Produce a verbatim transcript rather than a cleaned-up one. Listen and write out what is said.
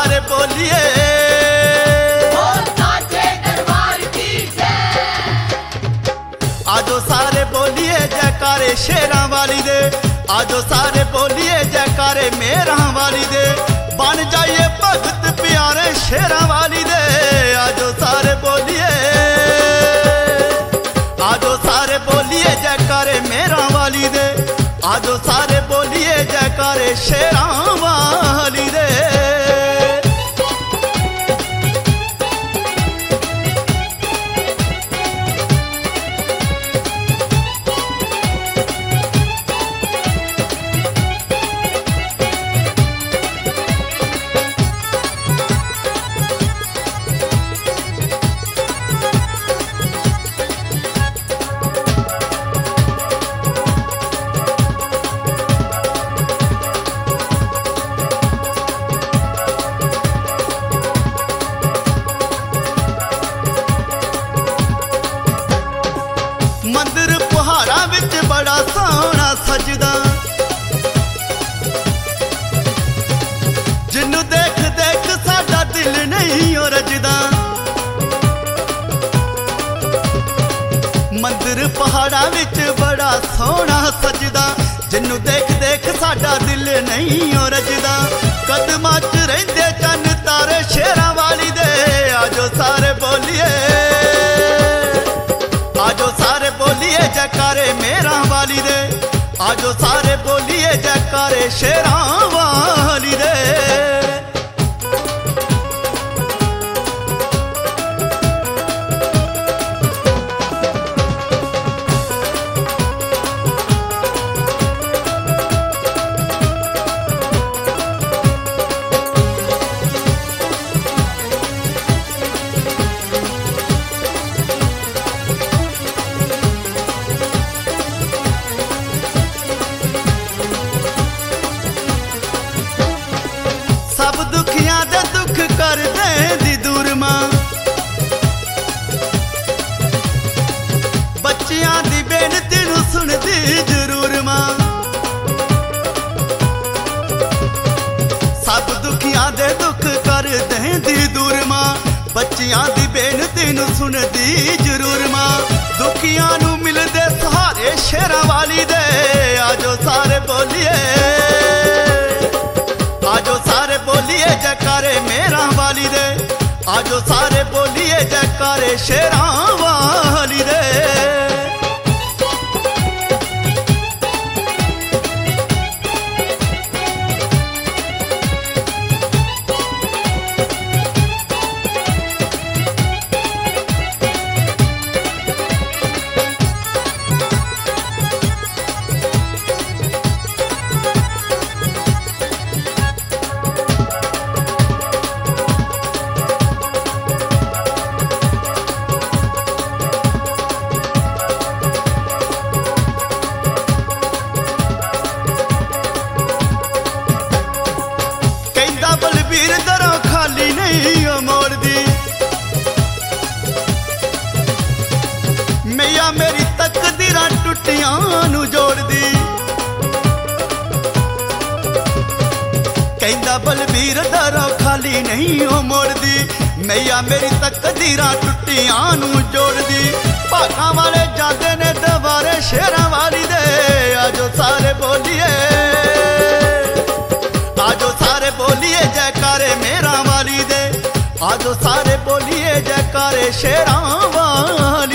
सारे बोलिए साचे दरबार की जय। आजो सारे बोलिए जयकारे शेरां वाली दे। आजो सारे बोलिए जयकारे मेरां वाली दे। बन जाइए भगत प्यारे शेरां वाली दे। आजो सारे बोलिए आजो सारे बोलिए जयकारे मेरां वाली दे। आजो सारे बोलिए जयकारे शेरां वाली दे। मंदिर पहाड़ा विच बड़ा सोहना सजदा। जिन्नू देख देख साडा दिल नहीं ओ रजदा। मंदिर पहाड़ा विच बड़ा सोहना सजदा। जिन्नू देख देख साडा दिल नहीं ओ रजदा। कदमां च रहिंदे चन्न तारे शेरां वाली दे। आजो सारे बोलिए आजो सारे बोलिए जयकारे मेरां वाली दे। आजो सारे बोलिए जयकारे शेरां वाली दे। सब दुखियां दे दुख कर देंदी दूर मां। बच्चियां दी बेनती नूं सुनदी जरूर मां। सब दुखियां दे दुख कर देंदी दूर मां। बच्चियां दी बेनती नूं सुनदी जरूर मां। दुखियां नूं मिलदे सहारे शेरां वाली दे। आजो सारे बोलिए आजो सारे बोलिए जयकारे मेरां वाली दे। आजो सारे बोलिए जयकारे शेरां वाली दे। बलबीर दरों खाली नहीं ओ मोड़दी। मैया मेरी तकदीरां टुटियां नूं जोड़दी। कहंदा बलबीर दरों खाली नहीं ओ मोड़दी। मैया मेरी तकदीरां टुटियां नूं जोड़दी। भागां वाले जांदे ने दवारे शेरां वाली दे। आजो सारे बोलिए आजो सारे बोलिए जयकारे मेरां वाली दे। आजो सारे बोलिए जयकारे शेरां वाली